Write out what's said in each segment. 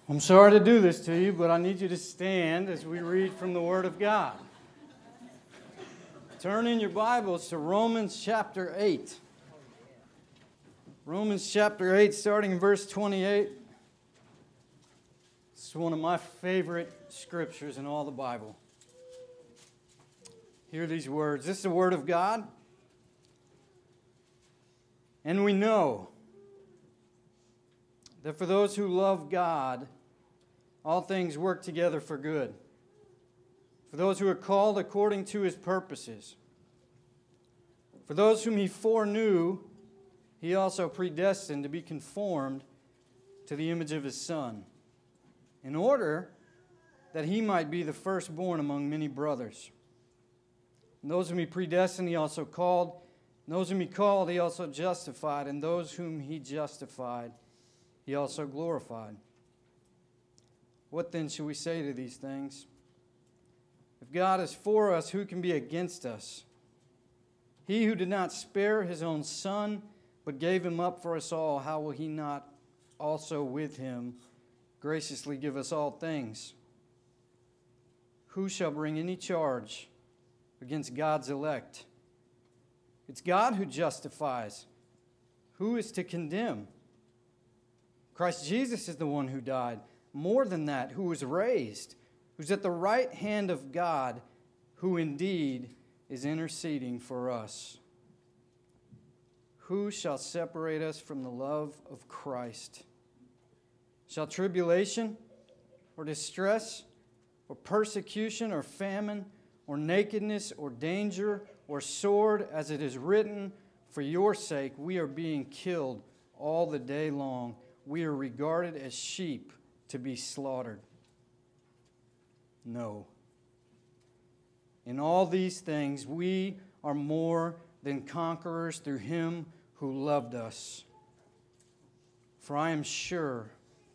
I'm sorry to do this to you, but I need you to stand as we read from the Word of God. Turn in your Bibles to Romans chapter 8. Romans chapter 8, starting in verse 28. This is one of my favorite scriptures in all the Bible. Hear these words. This is the Word of God. And we know that for those who love God, all things work together for good. For those who are called according to His purposes. For those whom He foreknew, He also predestined to be conformed to the image of His Son, in order that He might be the firstborn among many brothers. And those whom He predestined, He also called. And those whom He called, He also justified. And those whom He justified, He also glorified. What then shall we say to these things? If God is for us, who can be against us? He who did not spare His own Son, but gave Him up for us all, how will He not also with Him graciously give us all things? Who shall bring any charge against God's elect? It's God who justifies. Who is to condemn? Christ Jesus is the one who died. More than that, who was raised, who's at the right hand of God, who indeed is interceding for us. Who shall separate us from the love of Christ? Shall tribulation, or distress, or persecution, or famine, or nakedness, or danger, or sword, as it is written, for your sake we are being killed all the day long. We are regarded as sheep to be slaughtered. No. In all these things we are more than conquerors through Him who loved us. For I am sure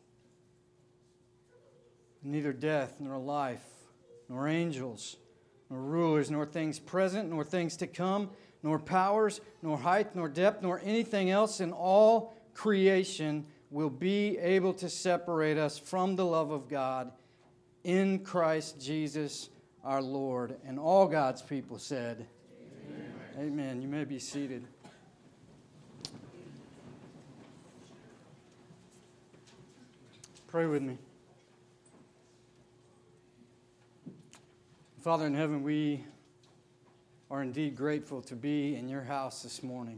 neither death, nor life, nor angels, nor rulers, nor things present, nor things to come, nor powers, nor height, nor depth, nor anything else in all creation will be able to separate us from the love of God in Christ Jesus our Lord. And all God's people said, Amen. Amen. You may be seated. Pray with me. Father in heaven, we are indeed grateful to be in your house this morning.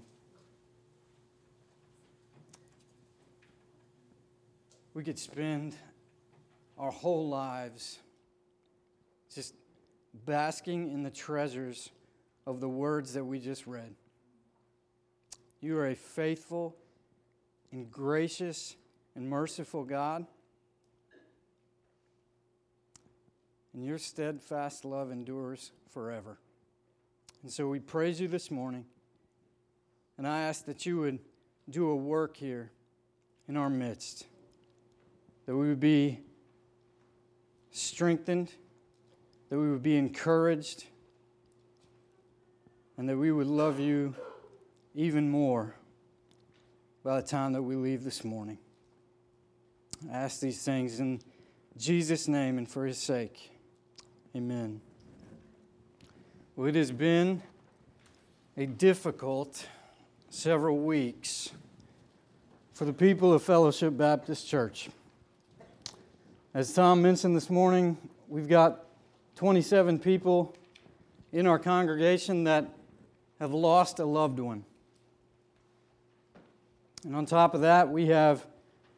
We could spend our whole lives just basking in the treasures of the words that we just read. You are a faithful and gracious and merciful God. And your steadfast love endures forever. And so we praise you this morning. And I ask that you would do a work here in our midst. That we would be strengthened, that we would be encouraged, and that we would love you even more by the time that we leave this morning. I ask these things in Jesus' name and for His sake. Amen. Well, it has been a difficult several weeks for the people of Fellowship Baptist Church. As Tom mentioned this morning, we've got 27 people in our congregation that have lost a loved one. And on top of that, we have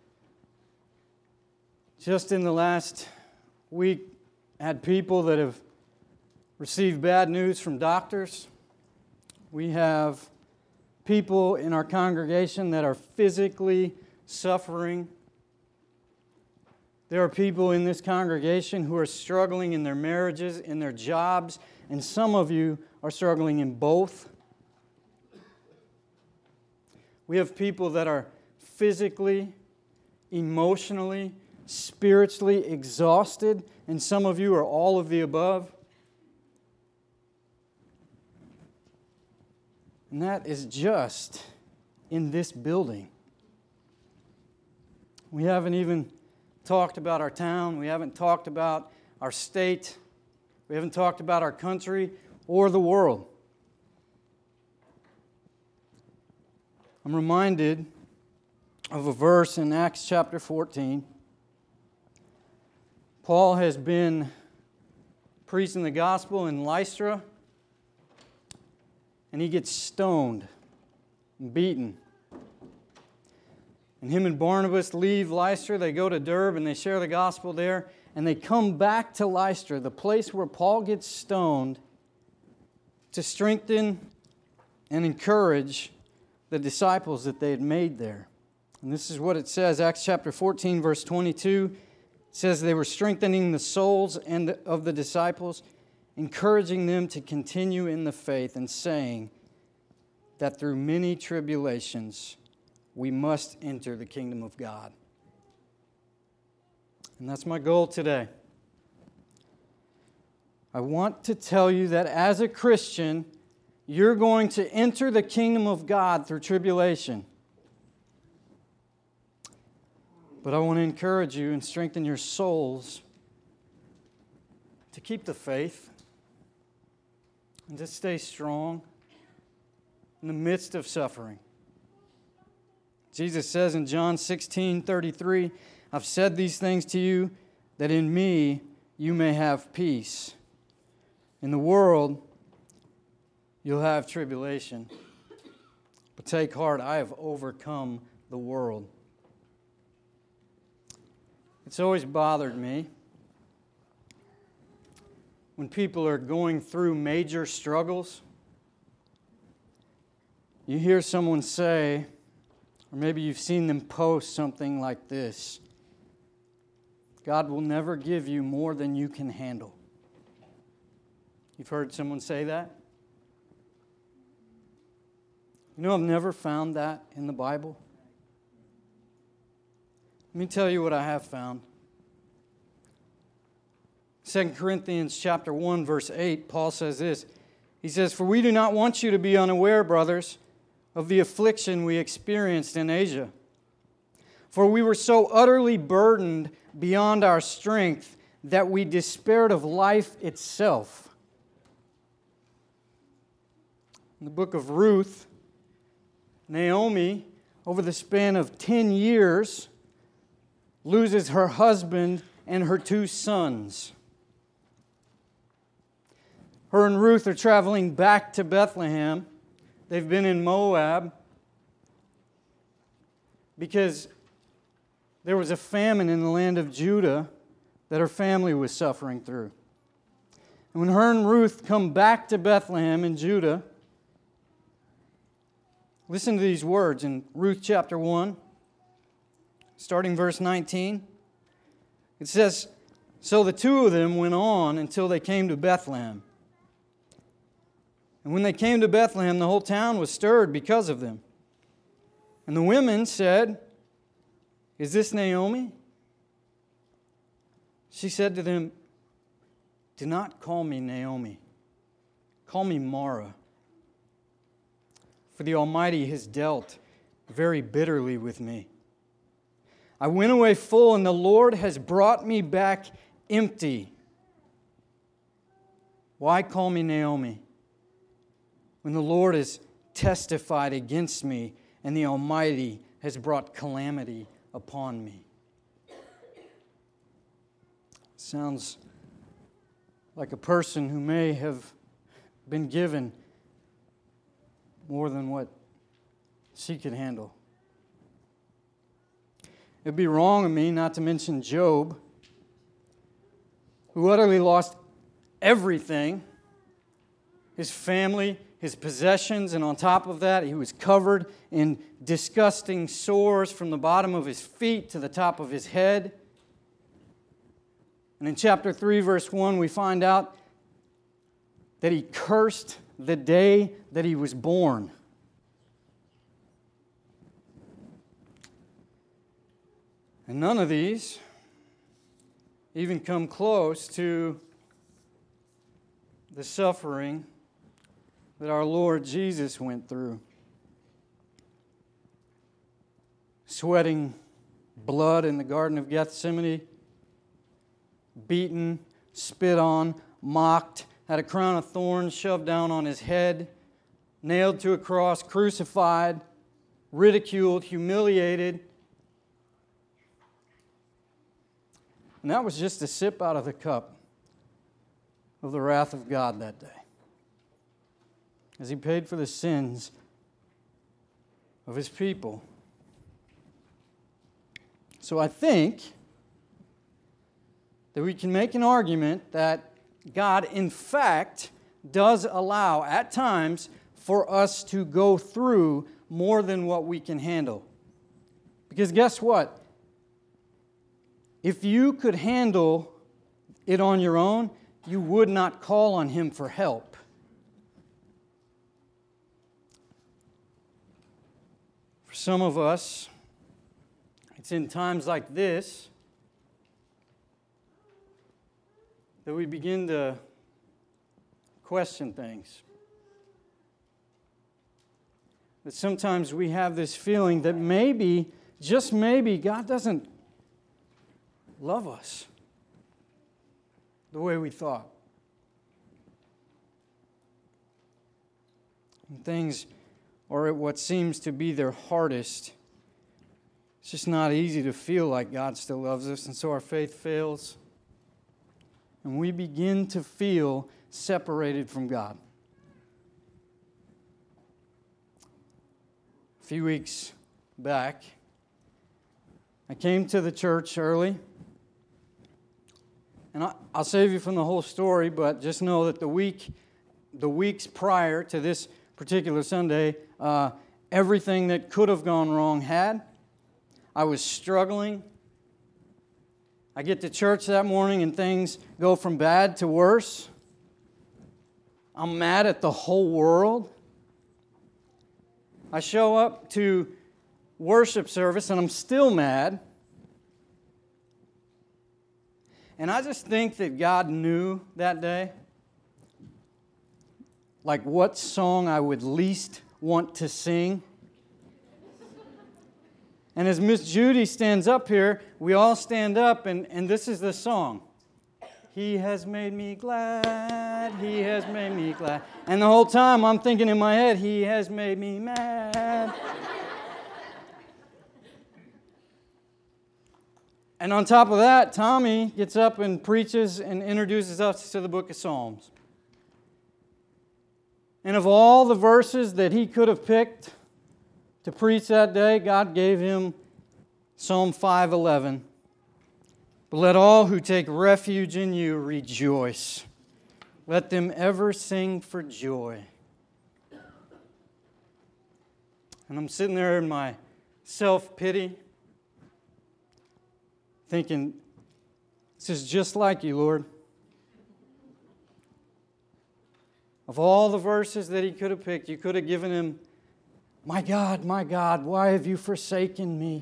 just in the last week had people that have received bad news from doctors. We have people in our congregation that are physically suffering. There are people in this congregation who are struggling in their marriages, in their jobs, and some of you are struggling in both. We have people that are physically, emotionally, spiritually exhausted, and some of you are all of the above. And that is just in this building. We haven't even talked about our town. We haven't talked about our state. We haven't talked about our country or the world. I'm reminded of a verse in Acts chapter 14. Paul has been preaching the gospel in Lystra, and he gets stoned and beaten. And him and Barnabas leave Lystra. They go to Derbe and they share the gospel there. And they come back to Lystra, the place where Paul gets stoned, to strengthen and encourage the disciples that they had made there. And this is what it says, Acts chapter 14, verse 22. It says they were strengthening the souls of the disciples, encouraging them to continue in the faith, and saying that through many tribulations we must enter the kingdom of God. And that's my goal today. I want to tell you that as a Christian, you're going to enter the kingdom of God through tribulation. But I want to encourage you and strengthen your souls to keep the faith and to stay strong in the midst of suffering. Jesus says in John 16:33, I've said these things to you that in me you may have peace. In the world you'll have tribulation. But take heart, I have overcome the world. It's always bothered me when people are going through major struggles. You hear someone say, or maybe you've seen them post something like this: God will never give you more than you can handle. You've heard someone say that? You know, I've never found that in the Bible. Let me tell you what I have found. 2 Corinthians chapter 1, verse 8, Paul says this. He says, "For we do not want you to be unaware, brothers, of the affliction we experienced in Asia. For we were so utterly burdened beyond our strength that we despaired of life itself." In the book of Ruth, Naomi, over the span of 10 years, loses her husband and her 2 sons. Her and Ruth are traveling back to Bethlehem. They've been in Moab because there was a famine in the land of Judah that her family was suffering through. And when her and Ruth come back to Bethlehem in Judah, listen to these words in Ruth chapter 1, starting verse 19. It says, "So the 2 of them went on until they came to Bethlehem. And when they came to Bethlehem, the whole town was stirred because of them. And the women said, 'Is this Naomi?' She said to them, 'Do not call me Naomi. Call me Mara. For the Almighty has dealt very bitterly with me. I went away full, and the Lord has brought me back empty. Why call me Naomi, when the Lord has testified against me, and the Almighty has brought calamity upon me?'" Sounds like a person who may have been given more than what she could handle. It'd be wrong of me not to mention Job, who utterly lost everything, his family, his possessions, and on top of that, he was covered in disgusting sores from the bottom of his feet to the top of his head. And in chapter 3, verse 1, we find out that he cursed the day that he was born. And none of these even come close to the suffering that our Lord Jesus went through. Sweating blood in the Garden of Gethsemane, beaten, spit on, mocked, had a crown of thorns shoved down on his head, nailed to a cross, crucified, ridiculed, humiliated. And that was just a sip out of the cup of the wrath of God that day, as He paid for the sins of His people. So I think that we can make an argument that God, in fact, does allow at times for us to go through more than what we can handle. Because guess what? If you could handle it on your own, you would not call on Him for help. For some of us, it's in times like this that we begin to question things. That sometimes we have this feeling that maybe, just maybe, God doesn't love us the way we thought. When things are at what seems to be their hardest, it's just not easy to feel like God still loves us, and so our faith fails. And we begin to feel separated from God. A few weeks back, I came to the church early. And I'll save you from the whole story, but just know that the weeks prior to this particular Sunday, everything that could have gone wrong had. I was struggling. I get to church that morning and things go from bad to worse. I'm mad at the whole world. I show up to worship service and I'm still mad. And I just think that God knew that day, like what song I would least want to sing. And as Miss Judy stands up here, we all stand up, and this is the song. He has made me glad, He has made me glad. And the whole time I'm thinking in my head, He has made me mad. And on top of that, Tommy gets up and preaches and introduces us to the book of Psalms. And of all the verses that he could have picked to preach that day, God gave him Psalm 5:11. But let all who take refuge in you rejoice. Let them ever sing for joy. And I'm sitting there in my self-pity, thinking, this is just like you, Lord. Of all the verses that he could have picked, you could have given him, my God, why have you forsaken me?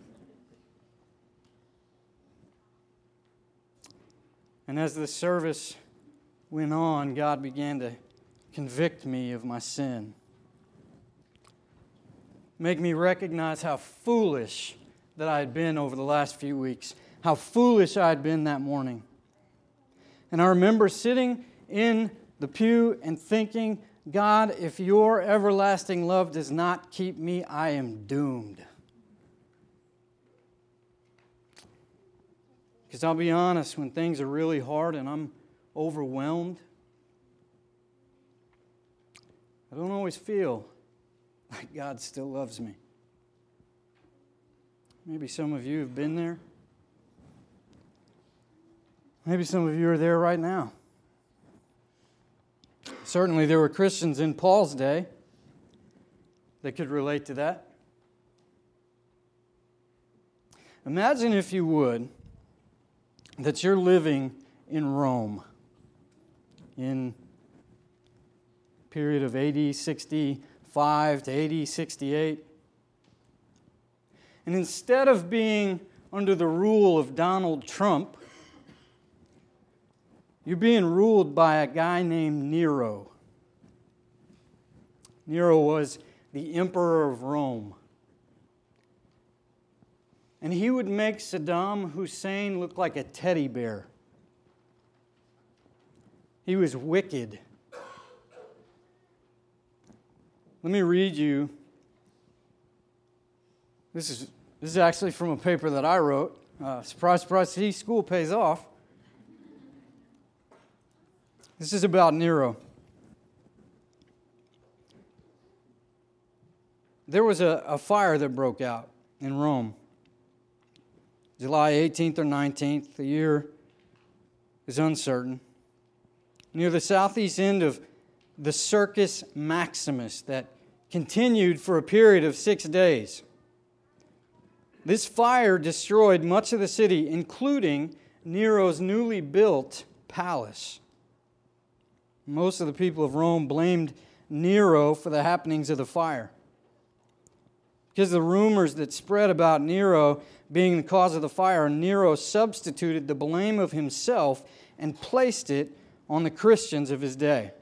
And as the service went on, God began to convict me of my sin. Make me recognize how foolish that I had been over the last few weeks. How foolish I had been that morning. And I remember sitting in the pew and thinking, God, if your everlasting love does not keep me, I am doomed. Because I'll be honest, when things are really hard and I'm overwhelmed, I don't always feel like God still loves me. Maybe some of you have been there. Maybe some of you are there right now. Certainly there were Christians in Paul's day that could relate to that. Imagine, if you would, that you're living in Rome in period of AD 65 to AD 68. And instead of being under the rule of Donald Trump, you're being ruled by a guy named Nero. Nero was the emperor of Rome. and he would make Saddam Hussein look like a teddy bear. He was wicked. Let me read you. This is actually from a paper that I wrote. Surprise, surprise, see, school pays off. This is about Nero. There was a fire that broke out in Rome. July 18th or 19th, the year is uncertain. Near the southeast end of the Circus Maximus that continued for a period of 6 days. This fire destroyed much of the city, including Nero's newly built palace. Most of the people of Rome blamed Nero for the happenings of the fire. Because of the rumors that spread about Nero being the cause of the fire, Nero substituted the blame of himself and placed it on the Christians of his day.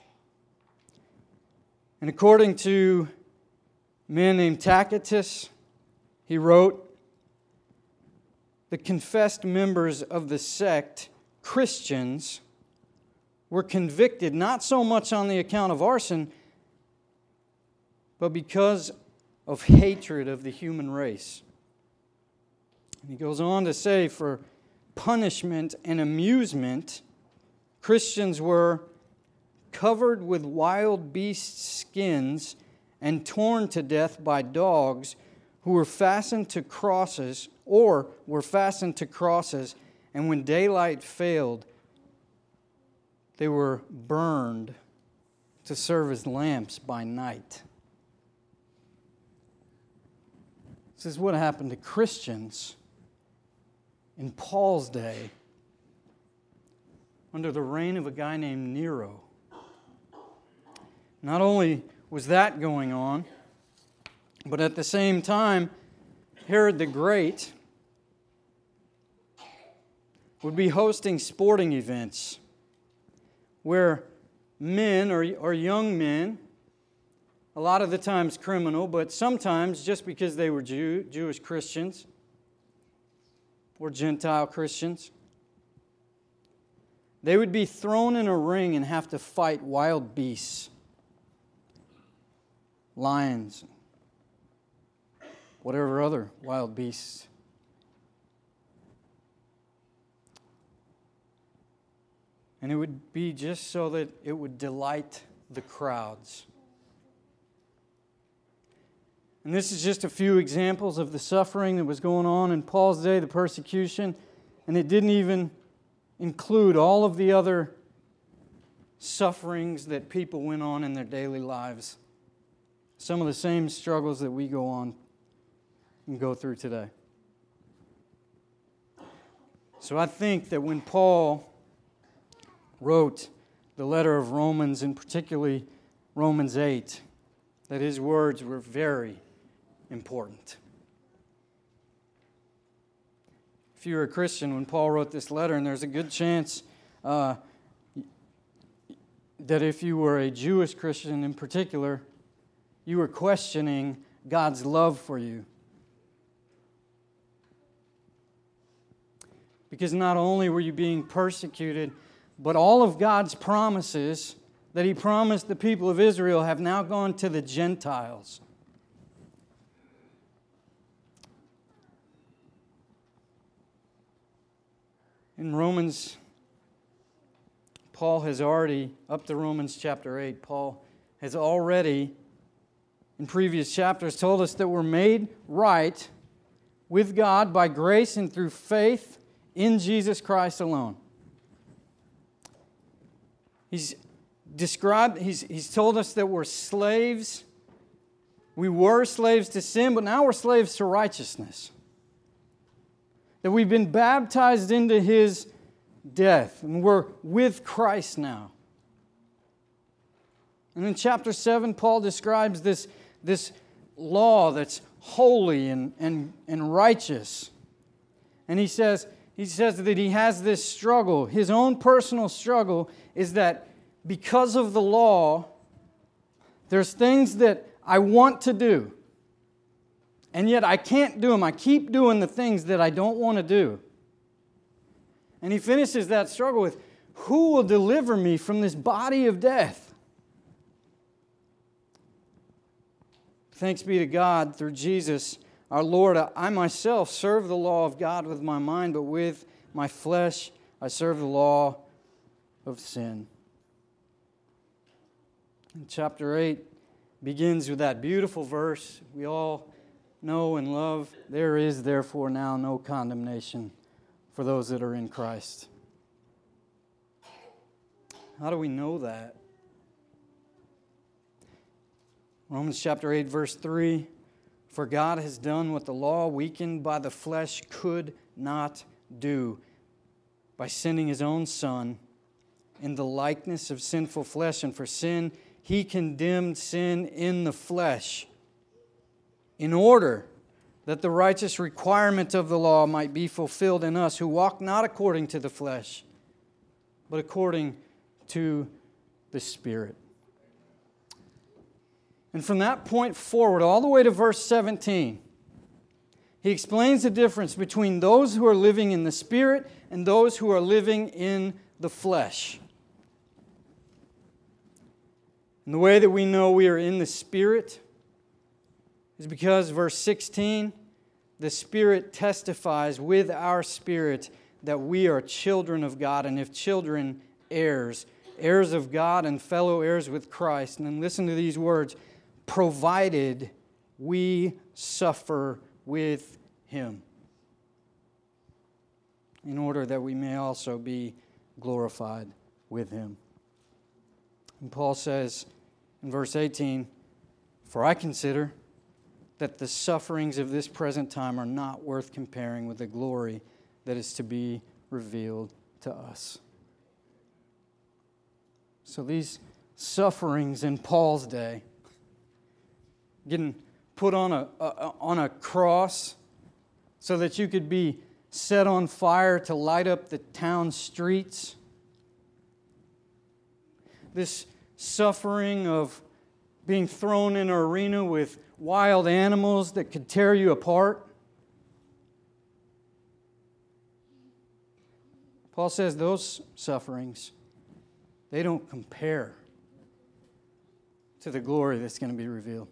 And according to a man named Tacitus, he wrote, the confessed members of the sect, Christians, were convicted not so much on the account of arson, but because of hatred of the human race. And he goes on to say, for punishment and amusement, Christians were covered with wild beast skins and torn to death by dogs who were fastened to crosses, and when daylight failed, they were burned to serve as lamps by night. This is what happened to Christians in Paul's day under the reign of a guy named Nero. Not only was that going on, but at the same time, Herod the Great would be hosting sporting events where men or young men, a lot of the times criminal, but sometimes just because they were Jewish Christians or Gentile Christians, they would be thrown in a ring and have to fight wild beasts, lions, whatever other wild beasts. And it would be just so that it would delight the crowds. And this is just a few examples of the suffering that was going on in Paul's day, the persecution, and it didn't even include all of the other sufferings that people went on in their daily lives. Some of the same struggles that we go on and go through today. So I think that when Paul wrote the letter of Romans, and particularly Romans 8, that his words were very important. If you were a Christian when Paul wrote this letter, and there's a good chance that if you were a Jewish Christian in particular, you were questioning God's love for you. Because not only were you being persecuted, but all of God's promises that He promised the people of Israel have now gone to the Gentiles. In Romans, Paul has already, up to Romans chapter 8, Paul has already, in previous chapters, told us that we're made right with God by grace and through faith in Jesus Christ alone. He's told us that we're slaves. We were slaves to sin, but now we're slaves to righteousness. That we've been baptized into His death, and we're with Christ now. And in chapter 7, Paul describes this law that's holy and righteous. And he says that he has this struggle. His own personal struggle is that because of the law, there's things that I want to do. and yet I can't do them. I keep doing the things that I don't want to do. And he finishes that struggle with, who will deliver me from this body of death? Thanks be to God through Jesus our Lord. I myself serve the law of God with my mind, but with my flesh I serve the law of sin. And chapter 8 begins with that beautiful verse we all know and love. There is therefore now no condemnation for those that are in Christ. How do we know that? Romans chapter 8, verse 3, for God has done what the law, weakened by the flesh, could not do, by sending His own Son in the likeness of sinful flesh. And for sin, He condemned sin in the flesh, in order that the righteous requirement of the law might be fulfilled in us, who walk not according to the flesh, but according to the Spirit. And from that point forward, all the way to verse 17, he explains the difference between those who are living in the Spirit and those who are living in the flesh. And the way that we know we are in the Spirit is because, verse 16, the Spirit testifies with our spirit that we are children of God, and if children, heirs, heirs of God and fellow heirs with Christ. And then listen to these words, provided we suffer with Him, in order that we may also be glorified with Him. And Paul says in verse 18, for I consider that the sufferings of this present time are not worth comparing with the glory that is to be revealed to us. So these sufferings in Paul's day, getting put on a cross so that you could be set on fire to light up the town streets. This suffering of being thrown in an arena with wild animals that could tear you apart. Paul says those sufferings, they don't compare to the glory that's going to be revealed.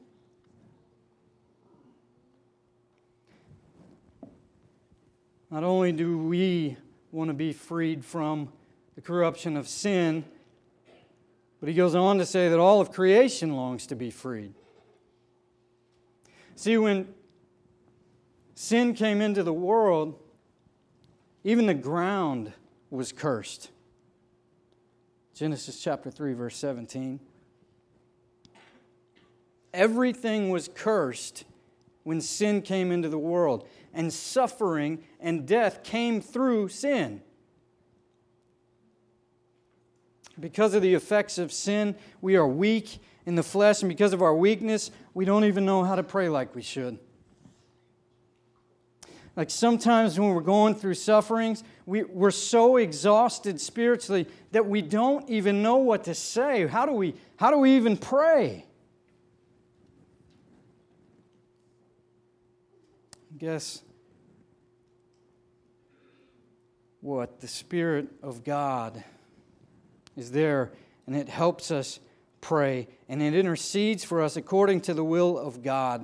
Not only do we want to be freed from the corruption of sin, but he goes on to say that all of creation longs to be freed. See, when sin came into the world, even the ground was cursed. Genesis chapter 3, verse 17. Everything was cursed when sin came into the world, and suffering and death came through sin. Because of the effects of sin, we are weak in the flesh, and because of our weakness, we don't even know how to pray like we should. Like sometimes when we're going through sufferings, we're so exhausted spiritually that we don't even know what to say. How do we even pray? Guess what? The Spirit of God is there, and it helps us pray, and it intercedes for us according to the will of God.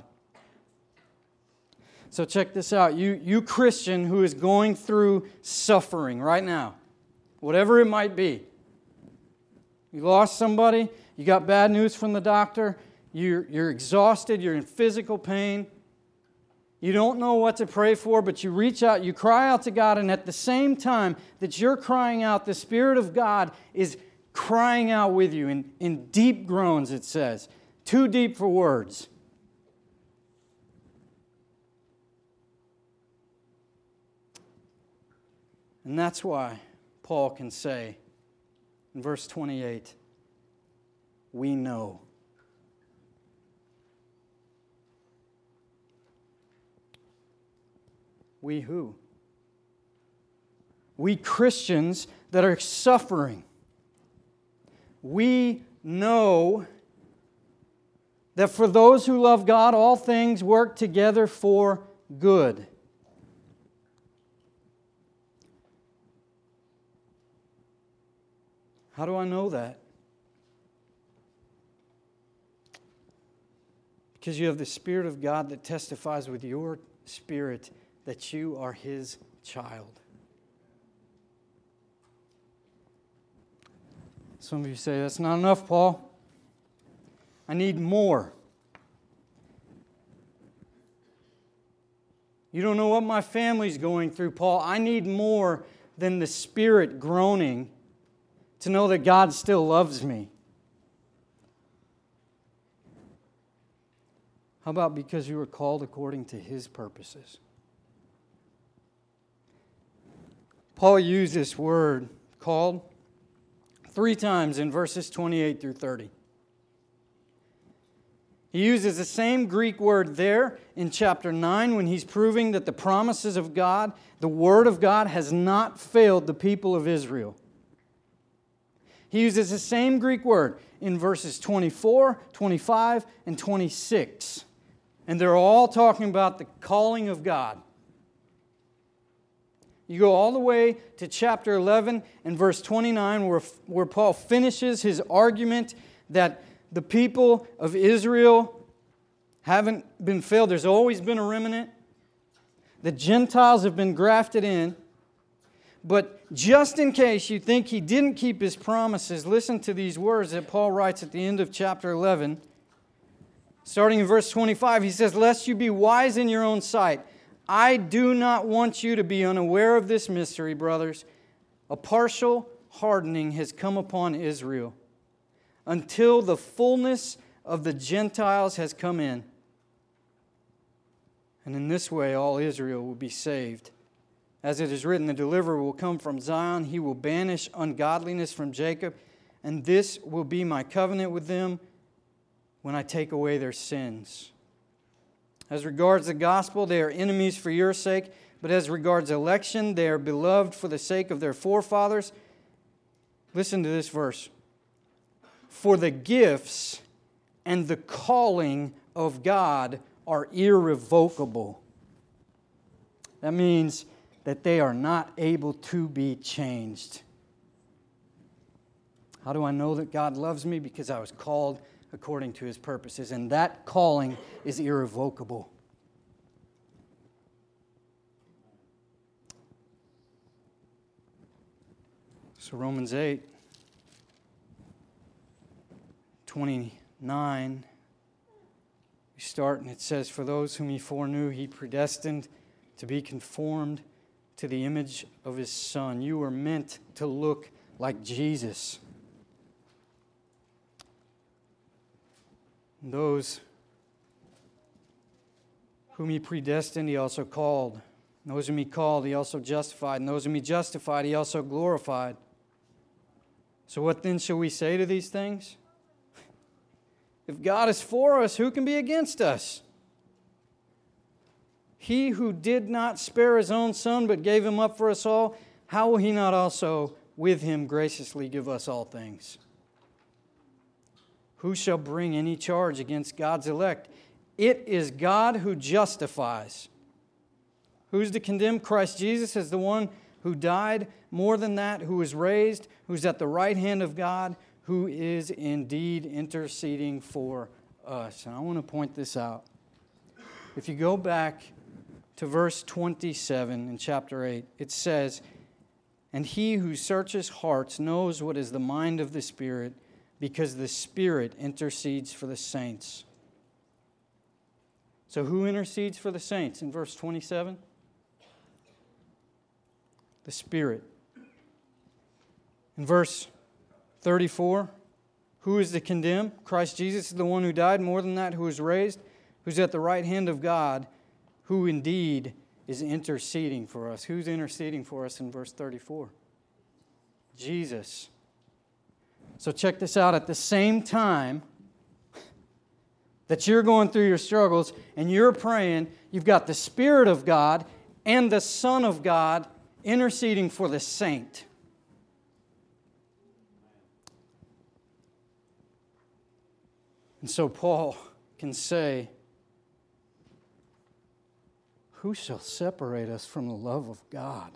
So check this out. You Christian who is going through suffering right now, whatever it might be. You lost somebody, you got bad news from the doctor, you're exhausted, you're in physical pain. You don't know what to pray for, but you reach out, you cry out to God, and at the same time that you're crying out, the Spirit of God is crying out with you in deep groans, it says. Too deep for words. And that's why Paul can say in verse 28, we know. We who? We Christians that are suffering. We know that for those who love God, all things work together for good. How do I know that? Because you have the Spirit of God that testifies with your spirit that you are His child. Some of you say, that's not enough, Paul. I need more. You don't know what my family's going through, Paul. I need more than the Spirit groaning to know that God still loves me. How about because you were called according to His purposes? Paul used this word, called, 3 times in verses 28 through 30. He uses the same Greek word there in chapter 9 when he's proving that the promises of God, the Word of God, has not failed the people of Israel. He uses the same Greek word in verses 24, 25, and 26. And they're all talking about the calling of God. You go all the way to chapter 11 and verse 29 where Paul finishes his argument that the people of Israel haven't been failed. There's always been a remnant. The Gentiles have been grafted in. But just in case you think he didn't keep his promises, listen to these words that Paul writes at the end of chapter 11. Starting in verse 25, he says, "Lest you be wise in your own sight, I do not want you to be unaware of this mystery, brothers. A partial hardening has come upon Israel, until the fullness of the Gentiles has come in. And in this way all Israel will be saved. As it is written, the deliverer will come from Zion. He will banish ungodliness from Jacob. And this will be my covenant with them when I take away their sins. As regards the gospel, they are enemies for your sake. But as regards election, they are beloved for the sake of their forefathers." Listen to this verse. "For the gifts and the calling of God are irrevocable." That means that they are not able to be changed. How do I know that God loves me? Because I was called according to His purposes, and that calling is irrevocable. So Romans 8, 29, we start and it says, "For those whom He foreknew, He predestined to be conformed to the image of His Son." You were meant to look like Jesus. And those whom He predestined, He also called. And those whom He called, He also justified. And those whom He justified, He also glorified. So what then shall we say to these things? If God is for us, who can be against us? He who did not spare His own Son, but gave Him up for us all, how will He not also with Him graciously give us all things? Who shall bring any charge against God's elect? It is God who justifies. Who's to condemn? Christ Jesus is the one who died, more than that, who was raised, who's at the right hand of God, who is indeed interceding for us. And I want to point this out. If you go back to verse 27 in chapter 8, it says, "And He who searches hearts knows what is the mind of the Spirit, because the Spirit intercedes for the saints." So who intercedes for the saints in verse 27? The Spirit. In verse 34, who is to condemn? Christ Jesus is the one who died, more than that, who was raised, who's at the right hand of God, who indeed is interceding for us. Who's interceding for us in verse 34? Jesus. So check this out. At the same time that you're going through your struggles and you're praying, you've got the Spirit of God and the Son of God interceding for the saint. And so Paul can say, "Who shall separate us from the love of God?"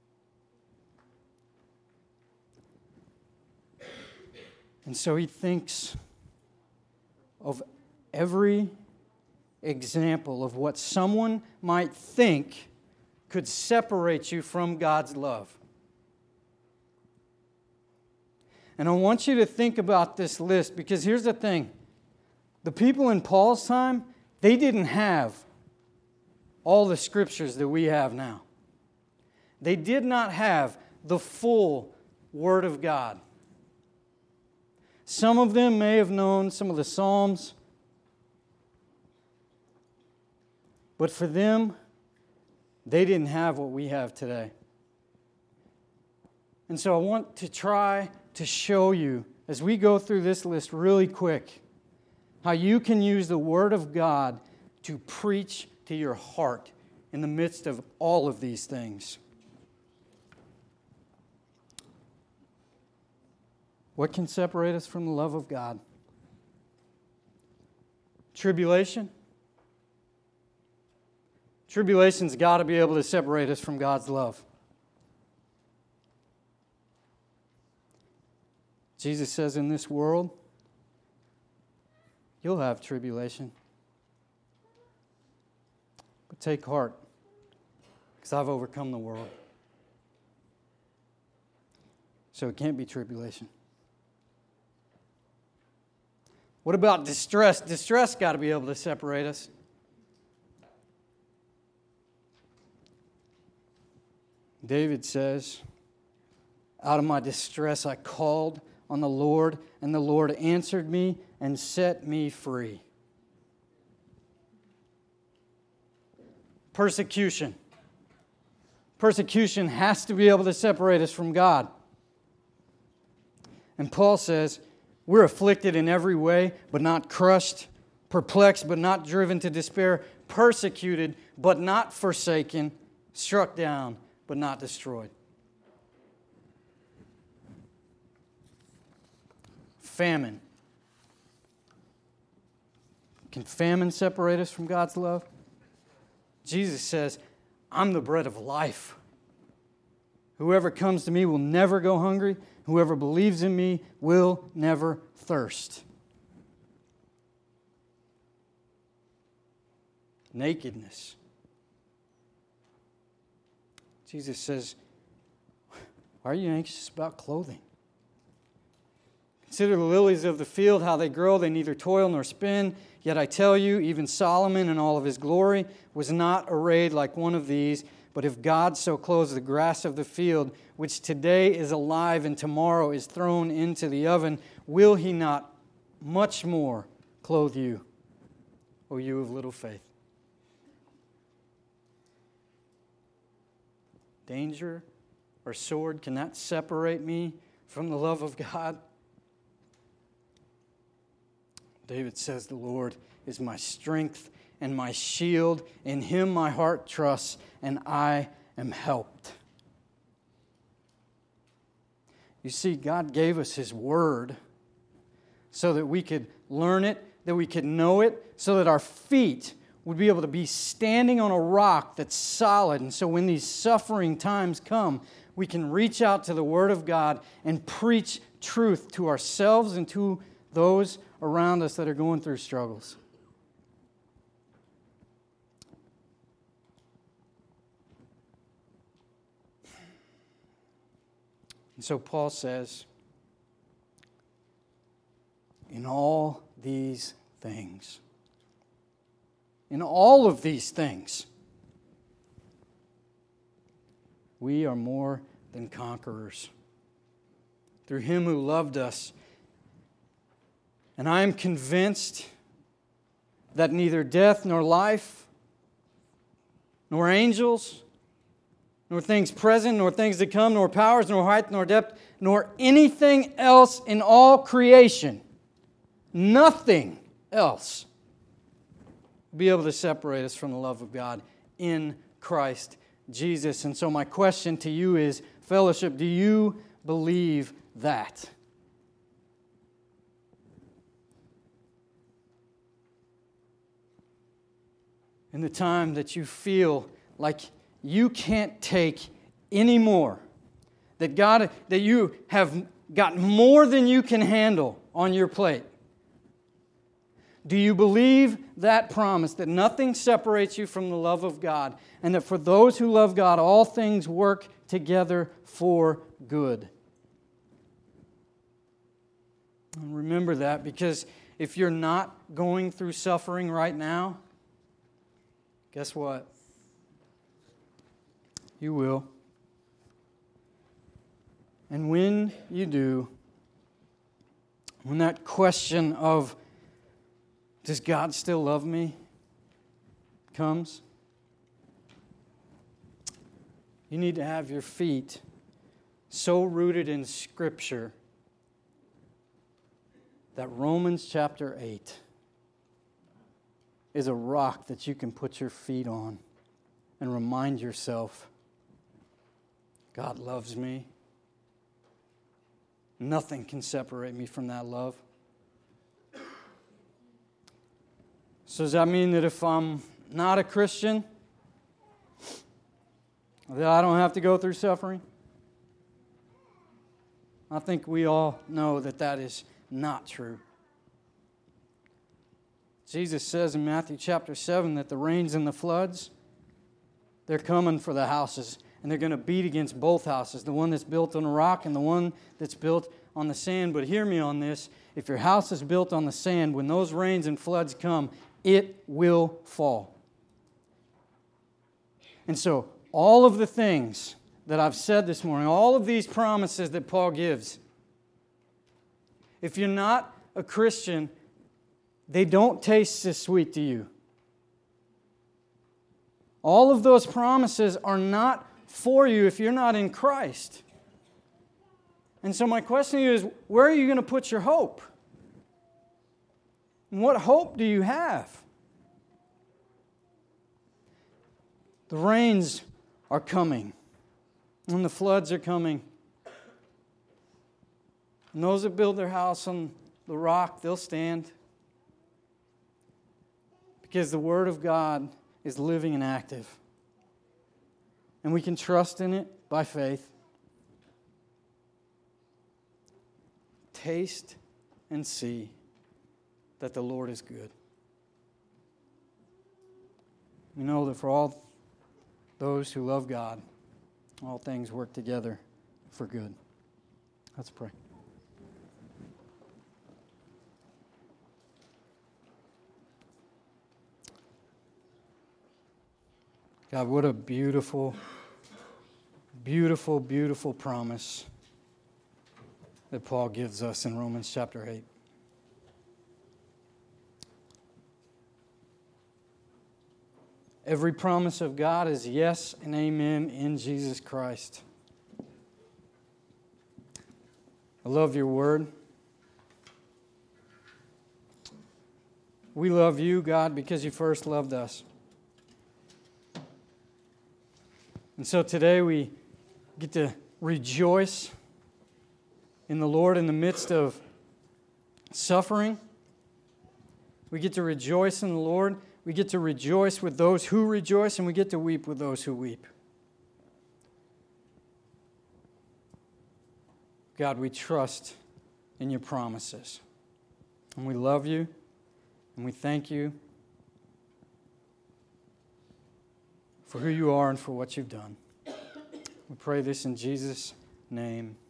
And so he thinks of every example of what someone might think could separate you from God's love. And I want you to think about this list, because here's the thing. The people in Paul's time, they didn't have all the scriptures that we have now. They did not have the full Word of God. Some of them may have known some of the Psalms, but for them, they didn't have what we have today. And so I want to try to show you, as we go through this list really quick, how you can use the Word of God to preach to your heart in the midst of all of these things. What can separate us from the love of God? Tribulation? Tribulation's got to be able to separate us from God's love. Jesus says, in this world, you'll have tribulation. But take heart, because I've overcome the world. So it can't be tribulation. What about distress? Distress got to be able to separate us. David says, out of my distress I called on the Lord, and the Lord answered me and set me free. Persecution. Persecution has to be able to separate us from God. And Paul says, we're afflicted in every way, but not crushed, perplexed, but not driven to despair, persecuted, but not forsaken, struck down, but not destroyed. Famine. Can famine separate us from God's love? Jesus says, I'm the bread of life. Whoever comes to me will never go hungry. Whoever believes in me will never thirst. Nakedness. Jesus says, why are you anxious about clothing? Consider the lilies of the field, how they grow. They neither toil nor spin. Yet I tell you, even Solomon in all of his glory was not arrayed like one of these. But if God so clothes the grass of the field, which today is alive and tomorrow is thrown into the oven, will He not much more clothe you, O you of little faith? Danger or sword cannot separate me from the love of God. David says, the Lord is my strength and my shield. In Him my heart trusts, and I am helped. You see, God gave us His Word so that we could learn it, that we could know it, so that our feet would be able to be standing on a rock that's solid. And so when these suffering times come, we can reach out to the Word of God and preach truth to ourselves and to those around us that are going through struggles. And so Paul says, in all these things, in all of these things, we are more than conquerors through Him who loved us. And I am convinced that neither death nor life, nor angels, nor things present, nor things to come, nor powers, nor height, nor depth, nor anything else in all creation, nothing else will be able to separate us from the love of God in Christ Jesus. And so my question to you is, fellowship, do you believe that? in the time that you feel like you can't take any more, that you have got more than you can handle on your plate, do you believe that promise that nothing separates you from the love of God, and that for those who love God, all things work together for good? And remember that, because if you're not going through suffering right now, guess what? You will. And when you do, when that question of, does God still love me, comes, you need to have your feet so rooted in Scripture that Romans chapter 8 is a rock that you can put your feet on and remind yourself, God loves me. Nothing can separate me from that love. So does that mean that if I'm not a Christian, that I don't have to go through suffering? I think we all know that that is not true. Jesus says in Matthew chapter 7 that the rains and the floods, they're coming for the houses, and they're going to beat against both houses, the one that's built on a rock and the one that's built on the sand. But hear me on this. If your house is built on the sand, when those rains and floods come, it will fall. And so, all of the things that I've said this morning, all of these promises that Paul gives, if you're not a Christian, they don't taste as sweet to you. All of those promises are not for you if you're not in Christ. And so my question to you is, where are you going to put your hope? And what hope do you have? The rains are coming, and the floods are coming. And those that build their house on the rock, they'll stand. Because the Word of God is living and active. And we can trust in it by faith. Taste and see that the Lord is good. We know that for all those who love God, all things work together for good. Let's pray. God, what a beautiful, beautiful, beautiful promise that Paul gives us in Romans chapter 8. Every promise of God is yes and amen in Jesus Christ. I love your word. We love you, God, because you first loved us. And so today we get to rejoice in the Lord in the midst of suffering. We get to rejoice in the Lord. We get to rejoice with those who rejoice, and we get to weep with those who weep. God, we trust in your promises. And we love you, and we thank you for who you are and for what you've done. We pray this in Jesus' name.